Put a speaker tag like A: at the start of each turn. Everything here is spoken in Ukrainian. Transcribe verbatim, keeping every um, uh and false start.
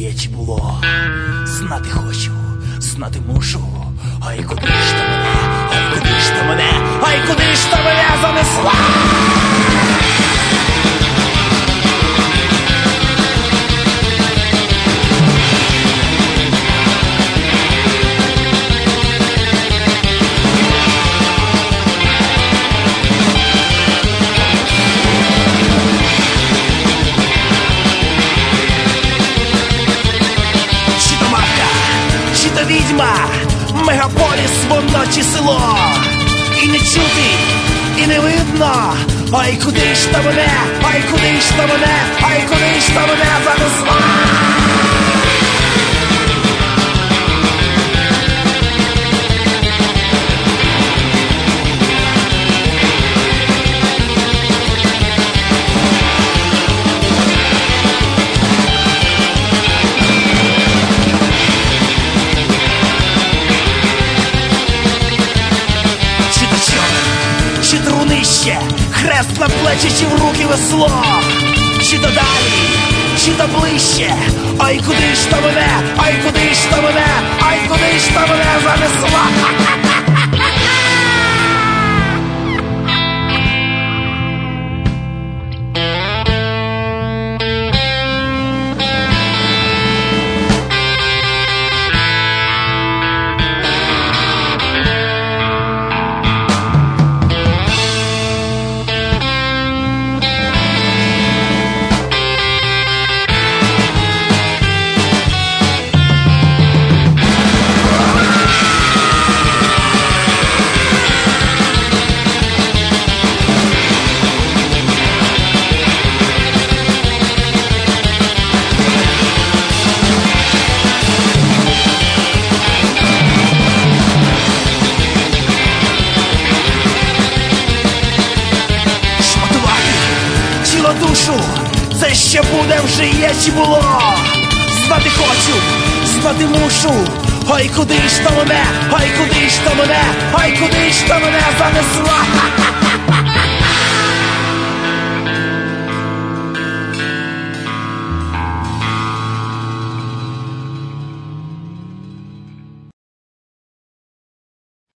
A: є, чи було. Знати хочу, знати мушу. Ай, куди ж та мене, ай, куди ж та мене, ай, куди ж та мене занесла? Відьма, мегаполіс, воно чи село. І не чути, і не видно. Ай, куди ж та мене, ай, куди ж та мене, ай, куди ж та мене занесла? Хрест на плечі, чи в руки весло. Чи то далі, чи то ближче. Ай, куди ж та мене, ай, куди ж та мене, ай, куди ж та мене занесла? Душу, це ще буде, вже є, чи було. Знати хочу, знати мушу. Ай, куди ж та мене, ай, куди ж та мене, ай, куди ж та мене занесла?